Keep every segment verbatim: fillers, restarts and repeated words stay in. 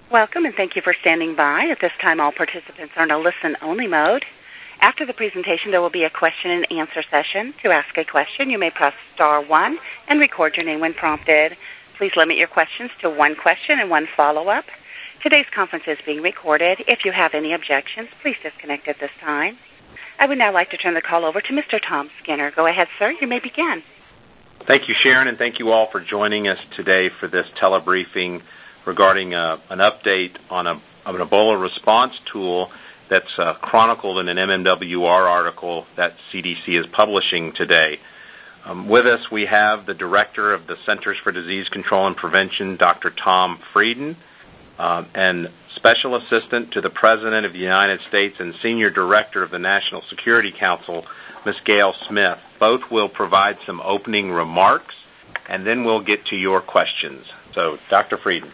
Welcome, and thank you for standing by. At this time, all participants are in a listen-only mode. After the presentation, there will be a question-and-answer session. To ask a question, you may press star one and record your name when prompted. Please limit your questions to one question and one follow-up. Today's conference is being recorded. If you have any objections, please disconnect at this time. I would now like to turn the call over to Mister Tom Skinner. Go ahead, sir. You may begin. Thank you, Sharon, and thank you all for joining us today for this telebriefing regarding uh, an update on a, an Ebola response tool that's uh, chronicled in an M M W R article that C D C is publishing today. Um, with us, we have the Director of the Centers for Disease Control and Prevention, Doctor Tom Frieden, uh, and Special Assistant to the President of the United States and Senior Director of the National Security Council, Miz Gail Smith. Both will provide some opening remarks, and then we'll get to your questions. So, Doctor Frieden.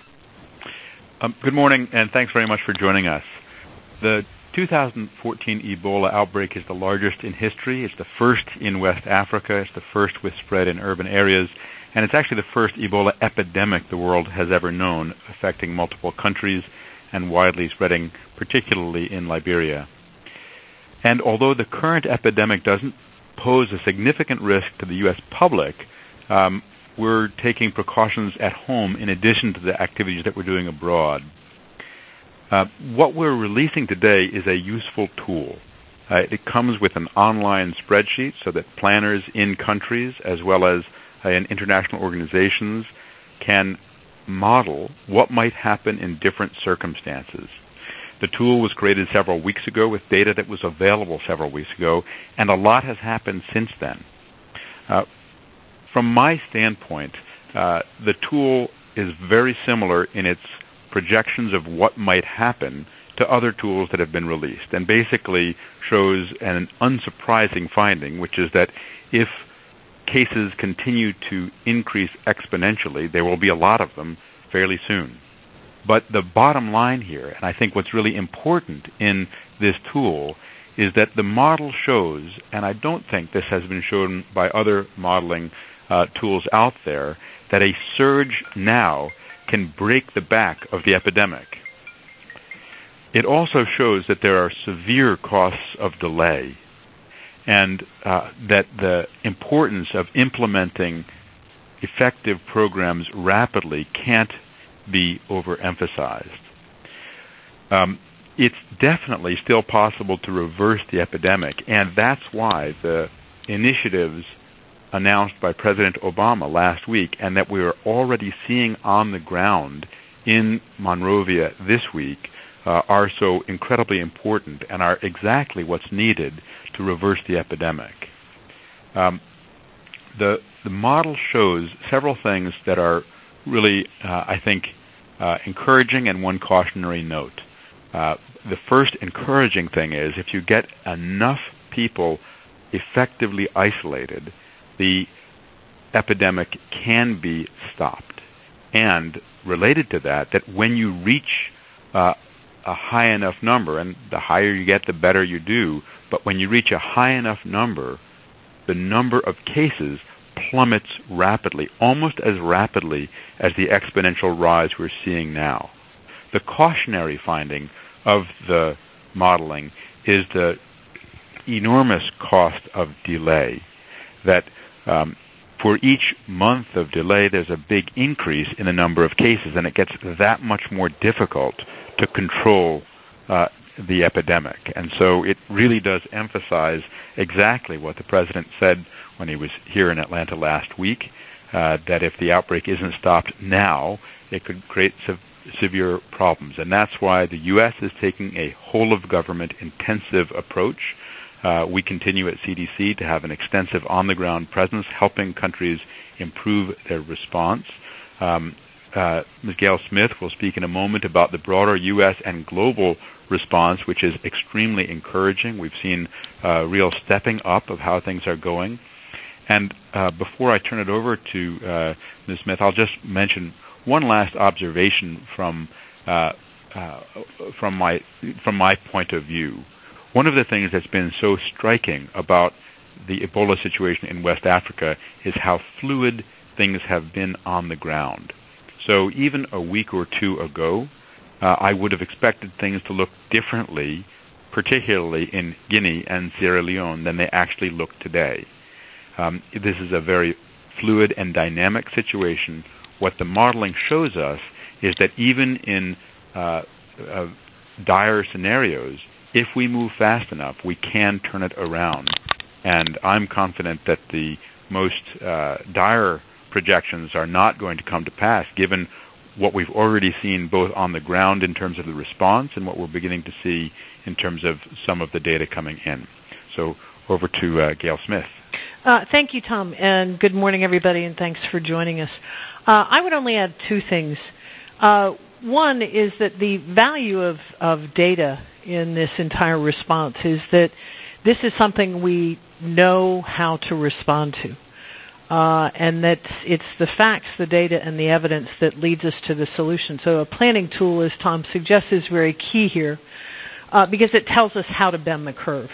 Um, good morning, and thanks very much for joining us. The two thousand fourteen Ebola outbreak is the largest in history. It's the first in West Africa. It's the first with spread in urban areas. And it's actually the first Ebola epidemic the world has ever known, affecting multiple countries and widely spreading, particularly in Liberia. And although the current epidemic doesn't pose a significant risk to the U S public, um, we're taking precautions at home in addition to the activities that we're doing abroad. Uh, what we're releasing today is a useful tool. Uh, it comes with an online spreadsheet so that planners in countries as well as uh, in international organizations can model what might happen in different circumstances. The tool was created several weeks ago with data that was available several weeks ago, and a lot has happened since then. Uh, from my standpoint, uh, the tool is very similar in its projections of what might happen to other tools that have been released, and basically shows an unsurprising finding, which is that if cases continue to increase exponentially, there will be a lot of them fairly soon. But the bottom line here, and I think what's really important in this tool, is that the model shows, and I don't think this has been shown by other modeling uh, tools out there, that a surge now can break the back of the epidemic. It also shows that there are severe costs of delay, and uh, that the importance of implementing effective programs rapidly can't be overemphasized. Um, it's definitely still possible to reverse the epidemic, and that's why the initiatives announced by President Obama last week, and that we are already seeing on the ground in Monrovia this week, uh, are so incredibly important and are exactly what's needed to reverse the epidemic. Um, the, the model shows several things that are really, uh, I think, uh, encouraging, and one cautionary note. Uh, the first encouraging thing is if you get enough people effectively isolated, the epidemic can be stopped. And related to that, that when you reach uh, a high enough number, and the higher you get, the better you do, but when you reach a high enough number, the number of cases plummets rapidly, almost as rapidly as the exponential rise we're seeing now. The cautionary finding of the modeling is the enormous cost of delay, that um, for each month of delay, there's a big increase in the number of cases, and it gets that much more difficult to control uh, the epidemic. And so it really does emphasize exactly what the President said when he was here in Atlanta last week, uh, that if the outbreak isn't stopped now, it could create se- severe problems. And that's why the U S is taking a whole-of-government intensive approach. Uh, we continue at C D C to have an extensive on-the-ground presence, helping countries improve their response. Um, uh, Miz Gail Smith will speak in a moment about the broader U S and global response, which is extremely encouraging. We've seen uh, real stepping up of how things are going. And uh, before I turn it over to uh, Miz Smith, I'll just mention one last observation from uh, uh, from my from my point of view. One of the things that's been so striking about the Ebola situation in West Africa is how fluid things have been on the ground. So even a week or two ago, uh, I would have expected things to look differently, particularly in Guinea and Sierra Leone, than they actually look today. Um, this is a very fluid and dynamic situation. What the modeling shows us is that even in uh, uh, dire scenarios, if we move fast enough, we can turn it around. And I'm confident that the most uh, dire projections are not going to come to pass, given what we've already seen both on the ground in terms of the response and what we're beginning to see in terms of some of the data coming in. So over to uh, Gail Smith. Uh, thank you, Tom, and good morning, everybody, and thanks for joining us. Uh, I would only add two things. Uh, one is that the value of, of data in this entire response is that this is something we know how to respond to. Uh, and that it's the facts, the data, and the evidence that leads us to the solution. So a planning tool, as Tom suggests, is very key here uh, because it tells us how to bend the curve.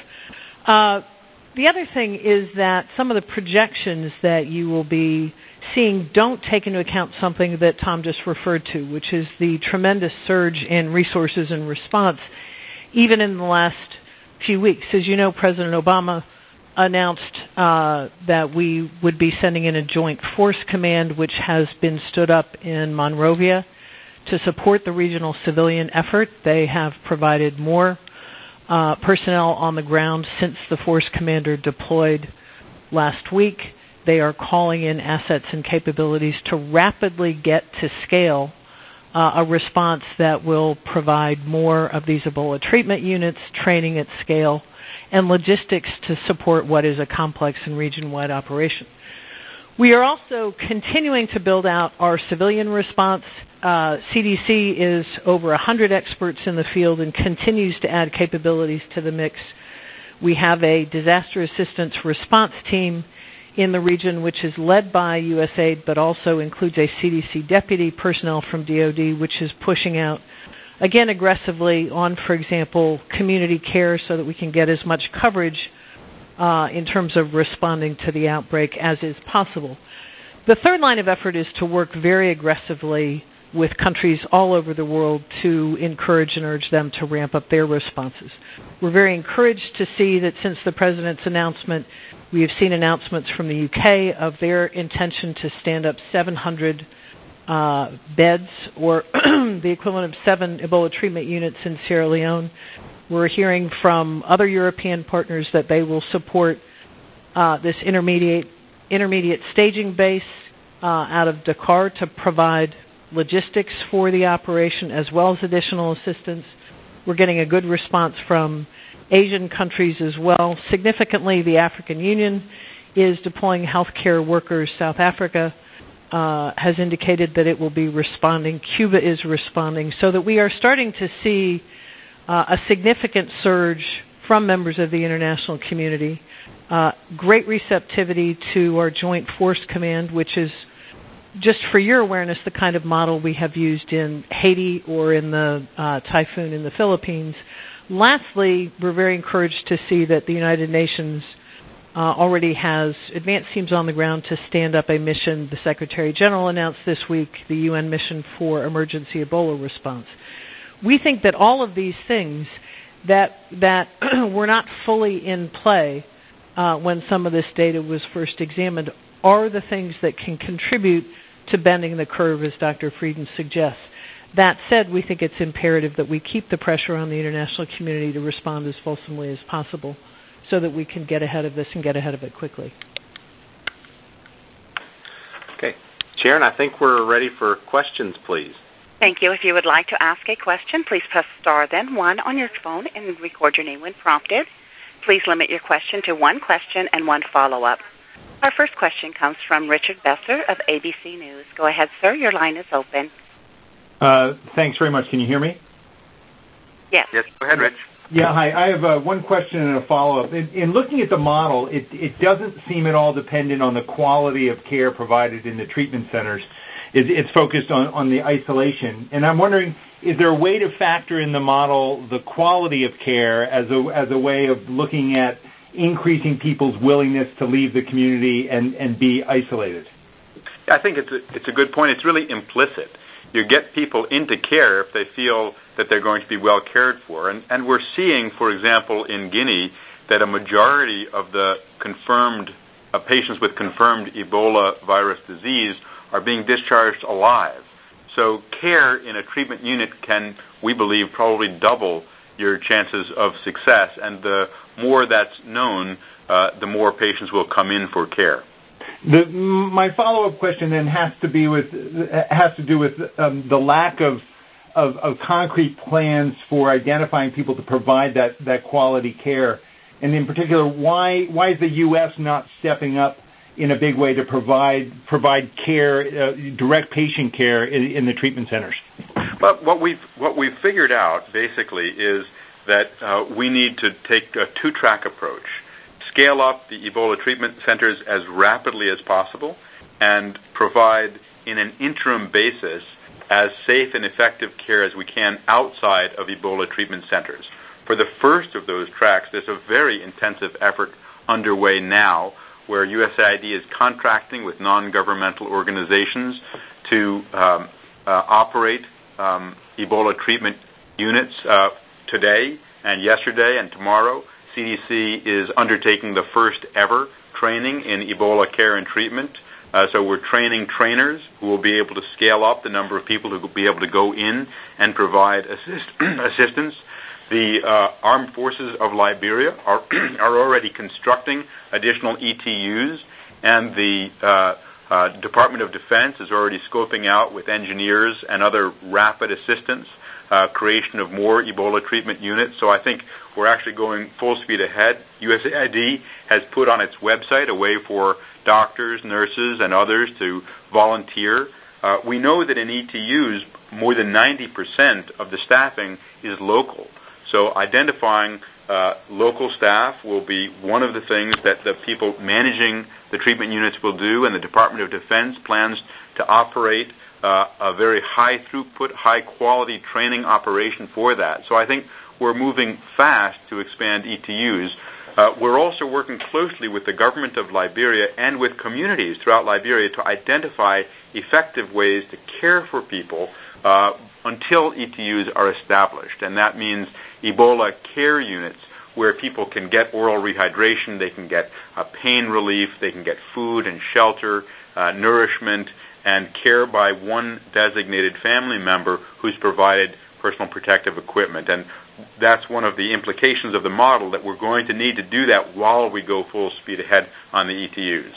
Uh, the other thing is that some of the projections that you will be seeing don't take into account something that Tom just referred to, which is the tremendous surge in resources and response, even in the last few weeks. As you know, President Obama announced uh, that we would be sending in a joint force command, which has been stood up in Monrovia to support the regional civilian effort. They have provided more uh, personnel on the ground since the force commander deployed last week. They are calling in assets and capabilities to rapidly get to scale uh, a response that will provide more of these Ebola treatment units, training at scale, and logistics to support what is a complex and region-wide operation. We are also continuing to build out our civilian response. Uh, C D C is over one hundred experts in the field and continues to add capabilities to the mix. We have a disaster assistance response team in the region, which is led by U S A I D, but also includes a C D C deputy personnel from D O D, which is pushing out, again, aggressively on, for example, community care so that we can get as much coverage uh, in terms of responding to the outbreak as is possible. The third line of effort is to work very aggressively with countries all over the world to encourage and urge them to ramp up their responses. We're very encouraged to see that since the President's announcement, we have seen announcements from the U K of their intention to stand up seven hundred uh, beds, or the equivalent of seven Ebola treatment units in Sierra Leone. We're hearing from other European partners that they will support uh, this intermediate intermediate staging base uh, out of Dakar to provide logistics for the operation as well as additional assistance. We're getting a good response from Asian countries as well. Significantly, the African Union is deploying healthcare workers. South Africa uh, has indicated that it will be responding. Cuba is responding, so that we are starting to see uh, a significant surge from members of the international community. Uh, great receptivity to our Joint Force Command, which is, just for your awareness, the kind of model we have used in Haiti or in the uh, typhoon in the Philippines. Lastly, we're very encouraged to see that the United Nations uh, already has advanced teams on the ground to stand up a mission. The Secretary General announced this week the U N mission for emergency Ebola response. We think that all of these things that that were not fully in play uh, when some of this data was first examined are the things that can contribute to bending the curve, as Doctor Frieden suggests. That said, we think it's imperative that we keep the pressure on the international community to respond as fulsomely as possible so that we can get ahead of this and get ahead of it quickly. Okay. Sharon, I think we're ready for questions, please. Thank you. If you would like to ask a question, please press star then one on your phone and record your name when prompted. Please limit your question to one question and one follow-up. Our first question comes from Richard Besser of A B C News. Go ahead, sir. Your line is open. Uh, thanks very much. Can you hear me? Yes. Yes, go ahead, Rich. Yeah, hi. I have uh, one question and a follow-up. In, in looking at the model, it, it doesn't seem at all dependent on the quality of care provided in the treatment centers. It, it's focused on, on the isolation. And I'm wondering, is there a way to factor in the model the quality of care as a, as a way of looking at increasing people's willingness to leave the community and, and be isolated? I think it's a, it's a good point. It's really implicit. you get people into care if they feel that they're going to be well cared for. And, and we're seeing, for example, in Guinea, that a majority of the confirmed uh, patients with confirmed Ebola virus disease are being discharged alive. So care in a treatment unit can, we believe, probably double your chances of success. And the more that's known, uh, the more patients will come in for care. The, my follow-up question then has to be with has to do with um, the lack of, of of concrete plans for identifying people to provide that, that quality care, and in particular, why why is the U S not stepping up in a big way to provide provide care, uh, direct patient care in, in the treatment centers? Well, what we've what we've figured out basically is that uh, we need to take a two-track approach. Scale up the Ebola treatment centers as rapidly as possible and provide in an interim basis as safe and effective care as we can outside of Ebola treatment centers. For the first of those tracks, there's a very intensive effort underway now where U S A I D is contracting with non-governmental organizations to um, uh, operate um, Ebola treatment units uh, today and yesterday and tomorrow. C D C is undertaking the first ever training in Ebola care and treatment. Uh, so we're training trainers who will be able to scale up the number of people who will be able to go in and provide assist assistance. The uh, Armed Forces of Liberia are, are already constructing additional E T Us, and the uh, uh, Department of Defense is already scoping out with engineers and other rapid assistance Uh, creation of more Ebola treatment units. So I think we're actually going full speed ahead. U S A I D has put on its website a way for doctors, nurses, and others to volunteer. Uh, we know that in E T Us, more than ninety percent of the staffing is local. So identifying uh, local staff will be one of the things that the people managing the treatment units will do, and the Department of Defense plans to operate Uh, a very high throughput, high quality training operation for that. So I think we're moving fast to expand E T Us. Uh, we're also working closely with the government of Liberia and with communities throughout Liberia to identify effective ways to care for people uh, until E T Us are established. And that means Ebola care units where people can get oral rehydration, they can get uh, pain relief, they can get food and shelter, uh, nourishment, and care by one designated family member who's provided personal protective equipment. And that's one of the implications of the model, that we're going to need to do that while we go full speed ahead on the E T Us.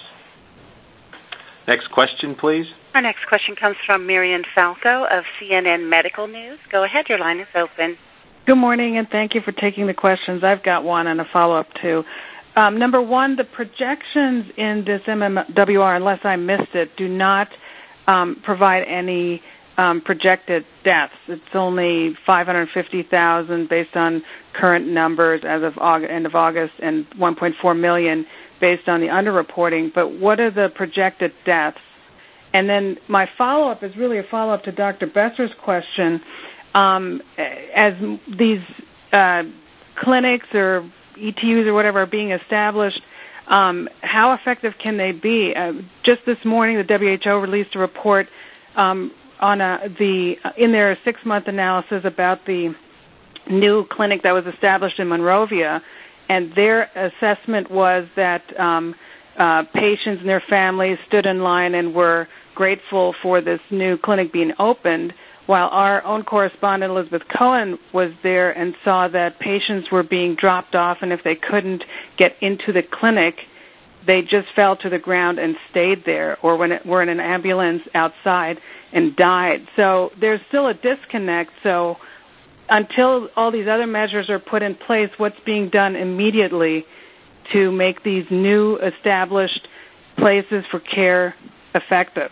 Next question, please. Our next question comes from Miriam Falco of C N N Medical News. Go ahead, your line is open. Good morning, and thank you for taking the questions. I've got one and a follow-up, too. Um, number one, the projections in this M M W R, unless I missed it, do not Um, provide any um, projected deaths. It's only five hundred fifty thousand based on current numbers as of August, end of August, and one point four million based on the underreporting. But what are the projected deaths? And then my follow-up is really a follow-up to Doctor Besser's question. Um, as these uh, clinics or E T Us or whatever are being established, Um, how effective can they be? Uh, just this morning, the W H O released a report um, on a, the in their six-month analysis about the new clinic that was established in Monrovia, and their assessment was that um, uh, patients and their families stood in line and were grateful for this new clinic being opened, while our own correspondent, Elizabeth Cohen, was there and saw that patients were being dropped off, and if they couldn't get into the clinic, they just fell to the ground and stayed there, or when it, were in an ambulance outside and died. So there's still a disconnect. So until all these other measures are put in place, what's being done immediately to make these new established places for care effective?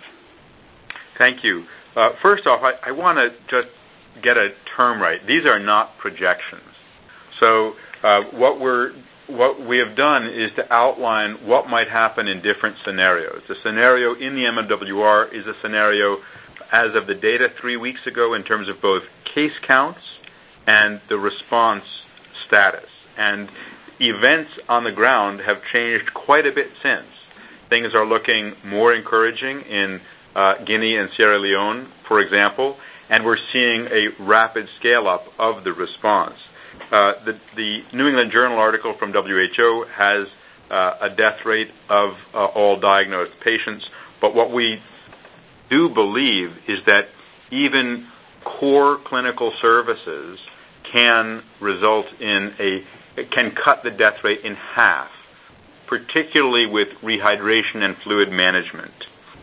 Thank you. Uh, first off, I, I want to just get a term right. These are not projections. So uh, what we're what we have done is to outline what might happen in different scenarios. The scenario in the M M W R is a scenario as of the data three weeks ago in terms of both case counts and the response status. And events on the ground have changed quite a bit since. Things are looking more encouraging in uh, Guinea and Sierra Leone, for example, and we're seeing a rapid scale-up of the response. Uh, the, the New England Journal article from W H O has uh, a death rate of uh, all diagnosed patients, but what we do believe is that even core clinical services can result in a, can cut the death rate in half, particularly with rehydration and fluid management.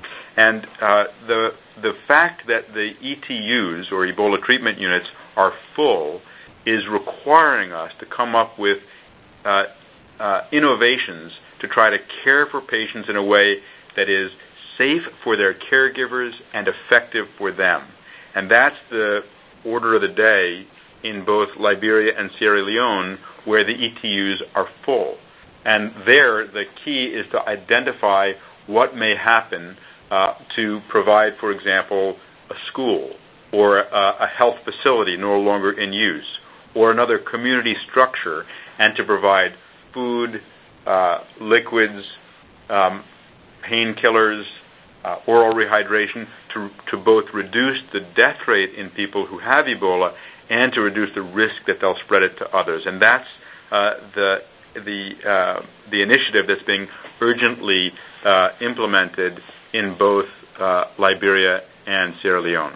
And uh, the the fact that the E T Us, or Ebola treatment units, are full is requiring us to come up with uh, uh, innovations to try to care for patients in a way that is safe for their caregivers and effective for them. And that's the order of the day in both Liberia and Sierra Leone, where the E T Us are full. And there, the key is to identify what may happen uh, to provide, for example, a school or a, a health facility no longer in use, or another community structure, and to provide food, uh, liquids, um, painkillers, uh, oral rehydration to, to both reduce the death rate in people who have Ebola and to reduce the risk that they'll spread it to others. And that's uh, the the uh, the initiative that's being urgently uh, implemented in both uh, Liberia and Sierra Leone.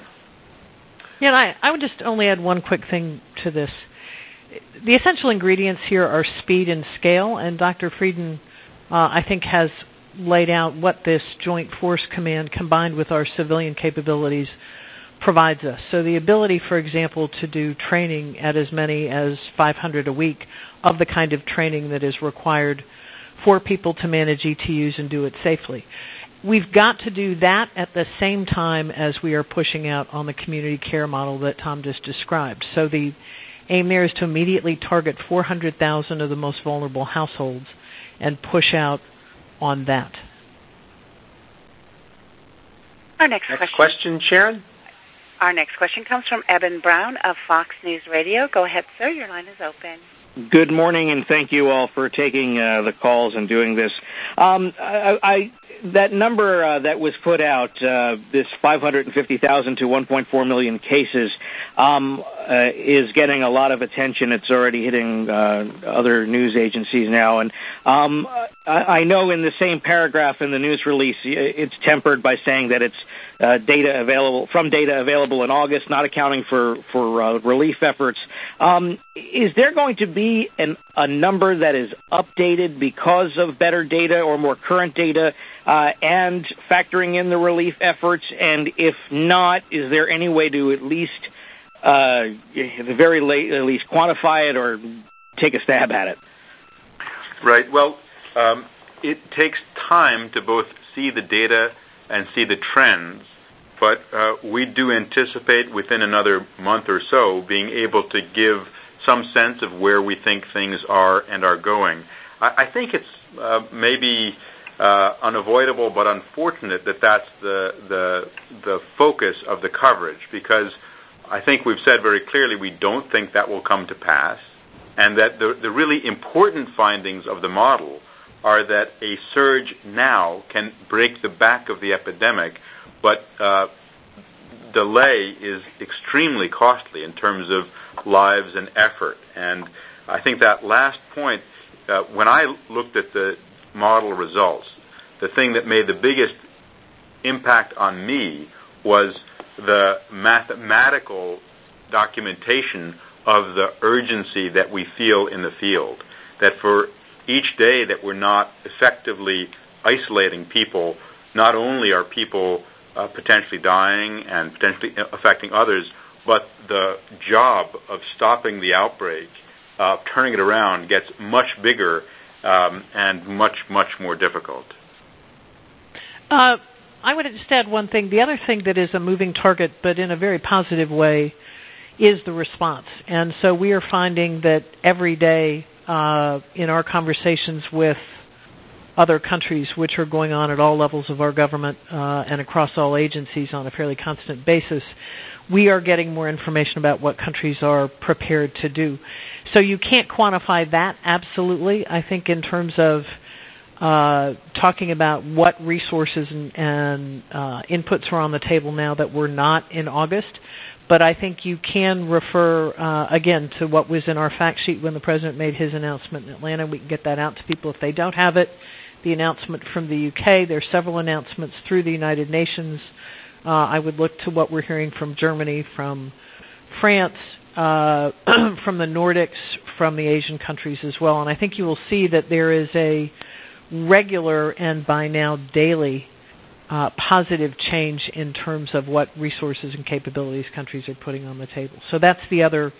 Yeah, I, I would just only add one quick thing to this. The essential ingredients here are speed and scale, and Doctor Frieden, uh, I think, has laid out what this Joint Force Command combined with our civilian capabilities provides us. So the ability, for example, to do training at as many as five hundred a week of the kind of training that is required for people to manage E T Us and do it safely. We've got to do that at the same time as we are pushing out on the community care model that Tom just described. So the aim there is to immediately target four hundred thousand of the most vulnerable households and push out on that. Our next, next question. question, Sharon? Our next question comes from Eben Brown of Fox News Radio. Go ahead, sir. Your line is open. Good morning, and thank you all for taking uh, the calls and doing this. Um, I, I, that number uh, that was put out, uh, this five hundred fifty thousand to one point four million cases, um, uh, is getting a lot of attention. It's already hitting uh, other news agencies now. And um, I, I know in the same paragraph in the news release, it's tempered by saying that it's uh, data available from data available in August, not accounting for, for uh, relief efforts. Um, is there going to be an, a number that is updated because of better data or more current data uh, and factoring in the relief efforts? And if not, is there any way to at least, uh, at the very late, at least quantify it or take a stab at it? Right. Well, um, it takes time to both see the data and see the trends, but uh, we do anticipate within another month or so being able to give some sense of where we think things are and are going. I, I think it's uh, maybe uh, unavoidable but unfortunate that that's the, the the focus of the coverage, because I think we've said very clearly we don't think that will come to pass, and that the, the really important findings of the model are that a surge now can break the back of the epidemic, but uh, delay is extremely costly in terms of lives and effort. And I think that last point, uh, when I looked at the model results, the thing that made the biggest impact on me was the mathematical documentation of the urgency that we feel in the field. That for each day that we're not effectively isolating people, not only are people uh, potentially dying and potentially affecting others, but the job of stopping the outbreak, uh, turning it around, gets much bigger um, and much, much more difficult. Uh, I would just add one thing. The other thing that is a moving target, but in a very positive way, is the response. And so we are finding that every day uh, in our conversations with other countries, which are going on at all levels of our government uh, and across all agencies on a fairly constant basis, we are getting more information about what countries are prepared to do. So you can't quantify that absolutely. I think in terms of uh, talking about what resources and, and uh, inputs are on the table now that were not in August. But I think you can refer, uh, again, to what was in our fact sheet when the President made his announcement in Atlanta. We can get that out to people if they don't have it. The announcement from the U K, there are several announcements through the United Nations. Uh, I would look to what we're hearing from Germany, from France, uh, from the Nordics, from the Asian countries as well. And I think you will see that there is a regular and by now daily Uh, positive change in terms of what resources and capabilities countries are putting on the table. So that's the other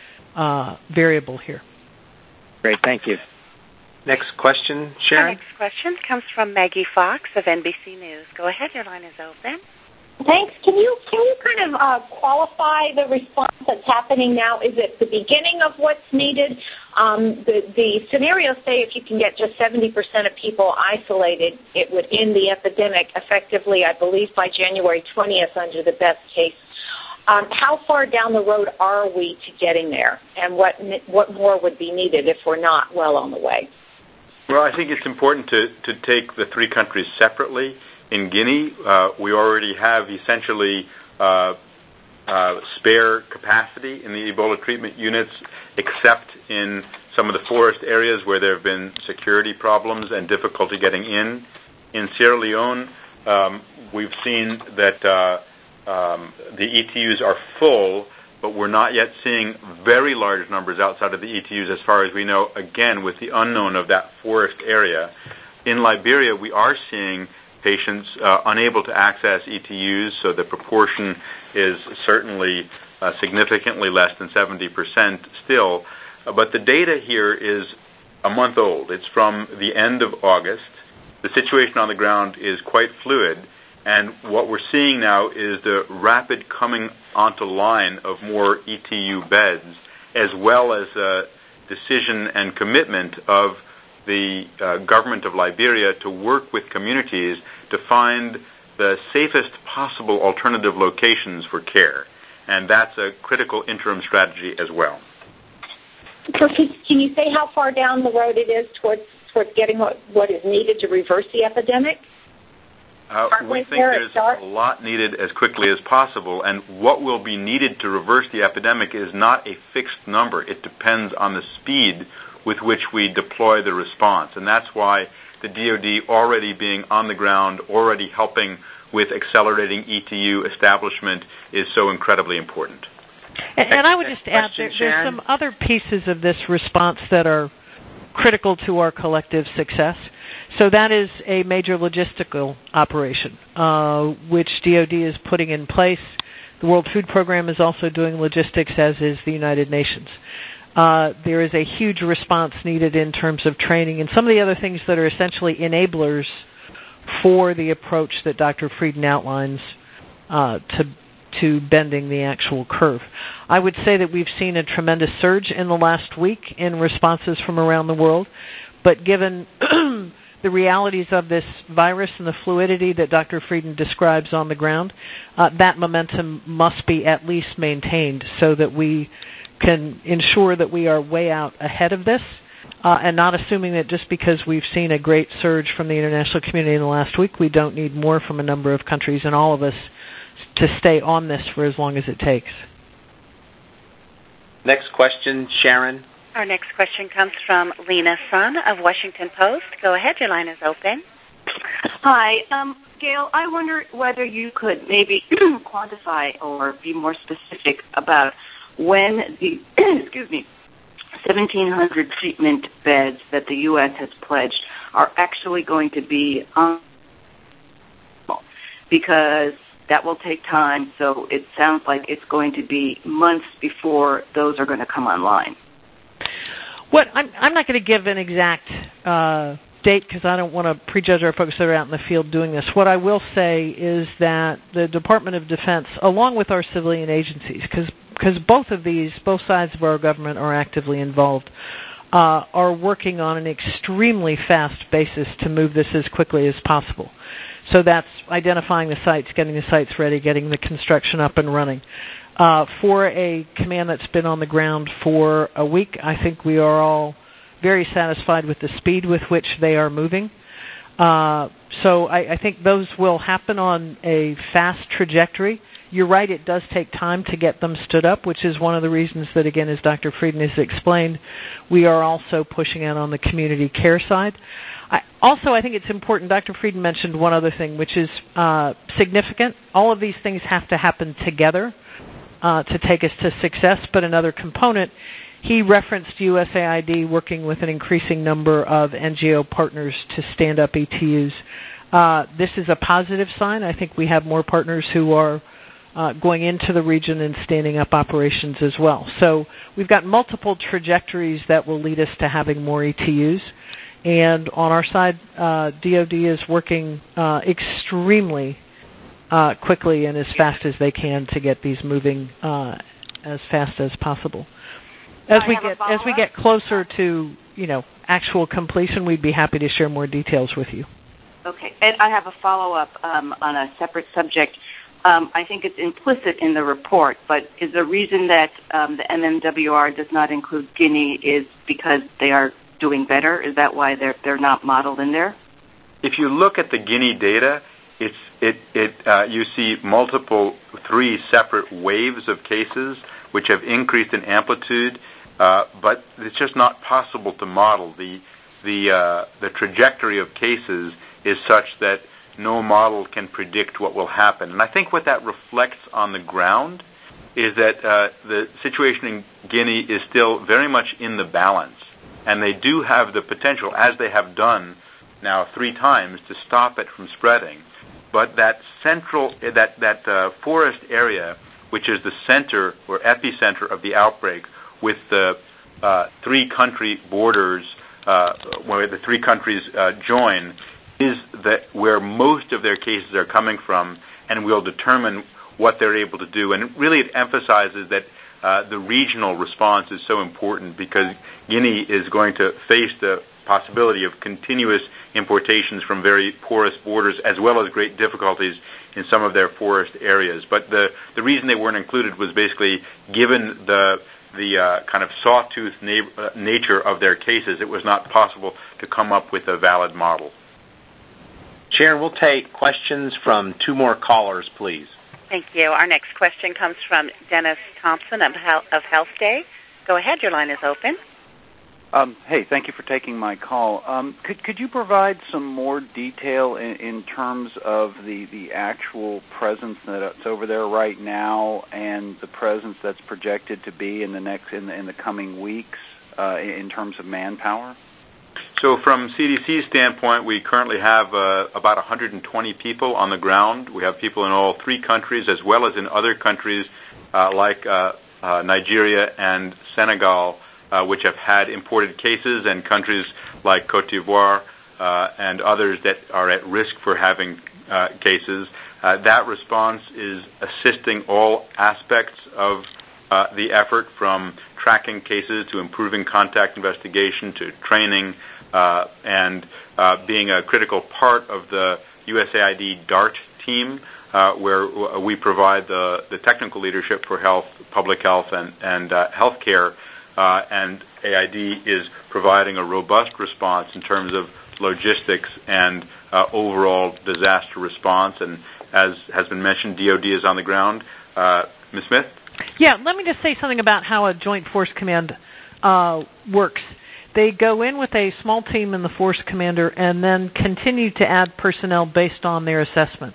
uh, variable here. Great, thank you. Next question, Sharon. Our next question comes from Maggie Fox of N B C News. Go ahead, your line is open. Thanks. Can you can you kind of uh, qualify the response that's happening now? Is it the beginning of what's needed? Um, the, the scenarios say if you can get just seventy percent of people isolated, it would end the epidemic effectively, I believe, by January twentieth under the best case. Um, how far down the road are we to getting there, and what what more would be needed if we're not well on the way? Well, I think it's important to, to take the three countries separately. In Guinea, uh, we already have essentially uh, uh, spare capacity in the Ebola treatment units, except in some of the forest areas where there have been security problems and difficulty getting in. In Sierra Leone, um, we've seen that uh, um, the E T Us are full, but we're not yet seeing very large numbers outside of the E T Us as far as we know, again, with the unknown of that forest area. In Liberia, we are seeing patients uh, unable to access E T Us, so the proportion is certainly uh, significantly less than seventy percent still. Uh, but the data here is a month old. It's from the end of August. The situation on the ground is quite fluid, and what we're seeing now is the rapid coming onto line of more E T U beds, as well as a decision and commitment of the uh, government of Liberia to work with communities to find the safest possible alternative locations for care. And that's a critical interim strategy as well. Can you say how far down the road it is towards towards getting what, what is needed to reverse the epidemic? Uh, we think there's a lot needed as quickly as possible, and what will be needed to reverse the epidemic is not a fixed number. It depends on the speed with which we deploy the response. And that's why the D O D already being on the ground, already helping with accelerating E T U establishment is so incredibly important. And, and I would just add, there, there's some other pieces of this response that are critical to our collective success. So that is a major logistical operation, uh, which D O D is putting in place. The World Food Program is also doing logistics, as is the United Nations. Uh, there is a huge response needed in terms of training and some of the other things that are essentially enablers for the approach that Doctor Frieden outlines uh, to to bending the actual curve. I would say that we've seen a tremendous surge in the last week in responses from around the world, but given the realities of this virus and the fluidity that Doctor Frieden describes on the ground, uh, that momentum must be at least maintained so that we can ensure that we are way out ahead of this, uh, and not assuming that just because we've seen a great surge from the international community in the last week, we don't need more from a number of countries and all of us to stay on this for as long as it takes. Next question, Sharon. Our next question comes from Lena Sun of Washington Post. Go ahead, your line is open. Hi. Um, Gail, I wonder whether you could maybe quantify or be more specific about when the, excuse me, seventeen hundred treatment beds that the U S has pledged are actually going to be on, because that will take time, so it sounds like it's going to be months before those are going to come online. What I'm, I'm not going to give an exact uh, date because I don't want to prejudge our folks that are out in the field doing this. What I will say is that the Department of Defense, along with our civilian agencies, because because both of these, both sides of our government are actively involved, uh, are working on an extremely fast basis to move this as quickly as possible. So that's identifying the sites, getting the sites ready, getting the construction up and running. Uh, for a command that's been on the ground for a week, I think we are all very satisfied with the speed with which they are moving. Uh, so I, I think those will happen on a fast trajectory. You're right, it does take time to get them stood up, which is one of the reasons that, again, as Doctor Frieden has explained, we are also pushing out on the community care side. I, also, I think it's important, Doctor Frieden mentioned one other thing, which is uh, significant. All of these things have to happen together uh, to take us to success, but another component, he referenced U S A I D working with an increasing number of N G O partners to stand up E T Us. Uh, this is a positive sign. I think we have more partners who are uh, going into the region and standing up operations as well. So we've got multiple trajectories that will lead us to having more E T Us. And on our side, uh, D O D is working uh, extremely uh, quickly and as fast as they can to get these moving uh, as fast as possible. As we get as we get closer to, you know, actual completion, we'd be happy to share more details with you. Okay, and I have a follow-up um, on a separate subject. Um, I think it's implicit in the report, but is the reason that um, the M M W R does not include Guinea is because they are doing better? Is that why they're they're not modeled in there? If you look at the Guinea data, it's it it uh, you see multiple three separate waves of cases which have increased in amplitude. Uh, but it's just not possible to model. The the uh, the trajectory of cases is such that no model can predict what will happen. And I think what that reflects on the ground is that uh, the situation in Guinea is still very much in the balance, and they do have the potential, as they have done now three times, to stop it from spreading. But that central that that uh, forest area, which is the center or epicenter of the outbreak, with the uh, three country borders, uh, where the three countries uh, join, is that where most of their cases are coming from, and will determine what they're able to do. And really, it emphasizes that uh, the regional response is so important, because Guinea is going to face the possibility of continuous importations from very porous borders, as well as great difficulties in some of their forest areas. But the the reason they weren't included was basically given the the uh, kind of sawtooth na- uh, nature of their cases, it was not possible to come up with a valid model. Sharon, we'll take questions from two more callers, please. Thank you. Our next question comes from Dennis Thompson of, Hel- of Health Day. Go ahead. Your line is open. Um, hey, thank you for taking my call. Um, could could you provide some more detail in, in terms of the, the actual presence that's over there right now, and the presence that's projected to be in the next in the, in the coming weeks uh, in terms of manpower? So, from C D C's standpoint, we currently have uh, about one hundred twenty people on the ground. We have people in all three countries, as well as in other countries uh, like uh, uh, Nigeria and Senegal, Uh, which have had imported cases, and countries like Cote d'Ivoire uh, and others that are at risk for having uh, cases. Uh, that response is assisting all aspects of uh, the effort, from tracking cases to improving contact investigation to training, uh, and uh, being a critical part of the U S A I D DART team, uh, where we provide the, the technical leadership for health, public health, and, and uh, healthcare. Uh, and A I D is providing a robust response in terms of logistics and uh, overall disaster response. And as has been mentioned, D O D is on the ground. Uh, Miz Smith? Yeah, let me just say something about how a Joint Force Command uh, works. They go in with a small team in the Force Commander and then continue to add personnel based on their assessments.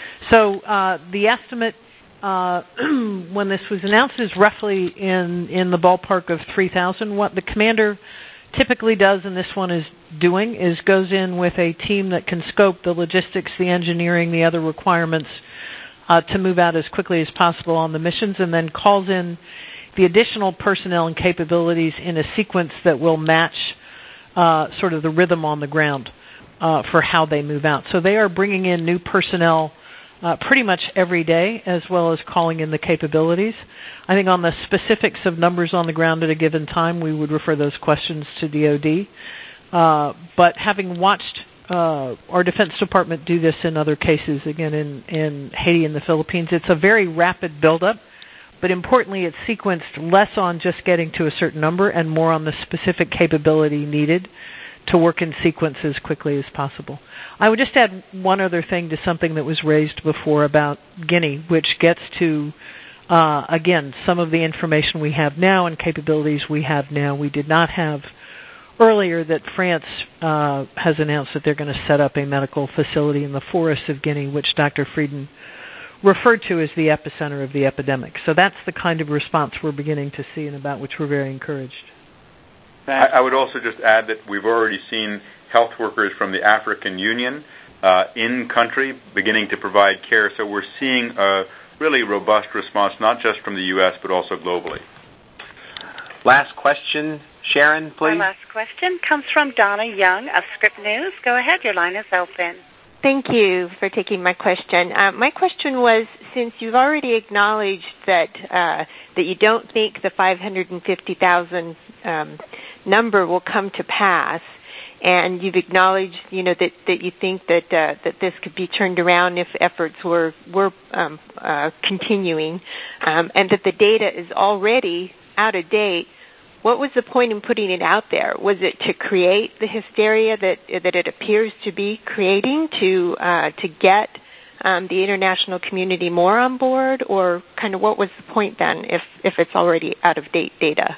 So uh, the estimate Uh, when this was announced is roughly in, in the ballpark of three thousand. What the commander typically does, and this one is doing, is goes in with a team that can scope the logistics, the engineering, the other requirements uh, to move out as quickly as possible on the missions, and then calls in the additional personnel and capabilities in a sequence that will match uh, sort of the rhythm on the ground uh, for how they move out. So they are bringing in new personnel Uh, pretty much every day, as well as calling in the capabilities. I think on the specifics of numbers on the ground at a given time, we would refer those questions to D O D. Uh, but having watched uh, our Defense Department do this in other cases, again in, in Haiti and the Philippines, it's a very rapid buildup, but importantly it's sequenced less on just getting to a certain number and more on the specific capability needed to work in sequence as quickly as possible. I would just add one other thing to something that was raised before about Guinea, which gets to, uh, again, some of the information we have now and capabilities we have now. We did not have earlier that France uh, has announced that they're going to set up a medical facility in the forests of Guinea, which Doctor Frieden referred to as the epicenter of the epidemic. So that's the kind of response we're beginning to see and about which we're very encouraged. I, I would also just add that we've already seen health workers from the African Union uh, in country beginning to provide care. So we're seeing a really robust response, not just from the U S, but also globally. Last question, Sharon, please. Our last question comes from Donna Young of Script News. Go ahead, your line is open. Thank you for taking my question. Uh, my question was, since you've already acknowledged that uh, that you don't think the five hundred fifty thousand um, number will come to pass, and you've acknowledged, you know, that, that you think that uh, that this could be turned around if efforts were were um, uh, continuing, um, and that the data is already out of date. What was the point in putting it out there? Was it to create the hysteria that that it appears to be creating, to uh, to get um, the international community more on board, or kind of what was the point then if, if it's already out of date data?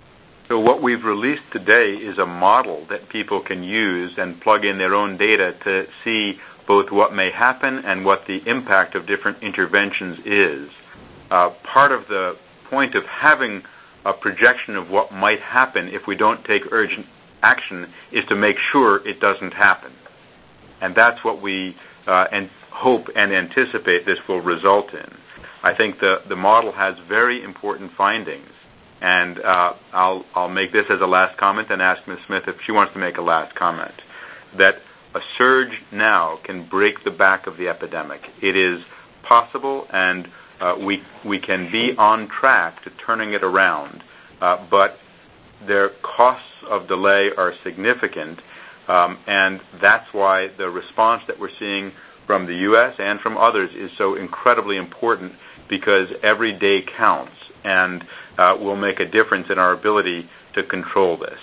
So what we've released today is a model that people can use and plug in their own data to see both what may happen and what the impact of different interventions is. Uh, part of the point of having a projection of what might happen if we don't take urgent action is to make sure it doesn't happen. And that's what we uh, and hope and anticipate this will result in. I think the, the model has very important findings. And uh, I'll, I'll make this as a last comment and ask Miz Smith if she wants to make a last comment, that a surge now can break the back of the epidemic. It is possible, and Uh, we we can be on track to turning it around, uh, but their costs of delay are significant, um, and that's why the response that we're seeing from the U S and from others is so incredibly important, because every day counts and uh, will make a difference in our ability to control this.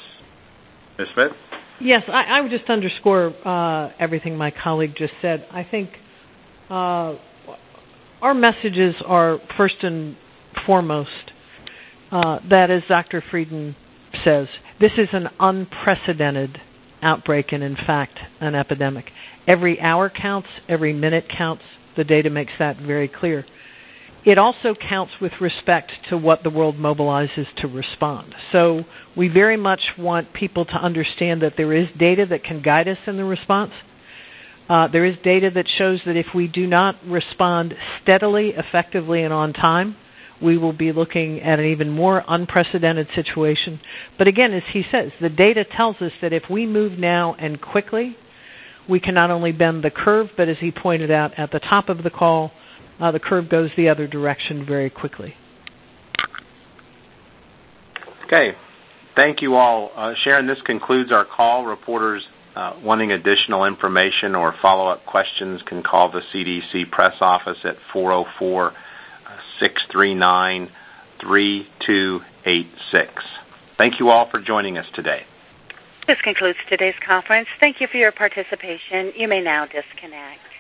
Miz Smith? Yes, I, I would just underscore uh, everything my colleague just said. I think uh, our messages are first and foremost uh, that, as Doctor Frieden says, this is an unprecedented outbreak and, in fact, an epidemic. Every hour counts. Every minute counts. The data makes that very clear. It also counts with respect to what the world mobilizes to respond. So we very much want people to understand that there is data that can guide us in the response. Uh, there is data that shows that if we do not respond steadily, effectively, and on time, we will be looking at an even more unprecedented situation. But again, as he says, the data tells us that if we move now and quickly, we can not only bend the curve, but as he pointed out at the top of the call, uh, the curve goes the other direction very quickly. Okay. Thank you all. Uh, Sharon, this concludes our call. Reporters uh, wanting additional information or follow-up questions can call the C D C press office at four oh four, six three nine, three two eight six. Thank you all for joining us today. This concludes today's conference. Thank you for your participation. You may now disconnect.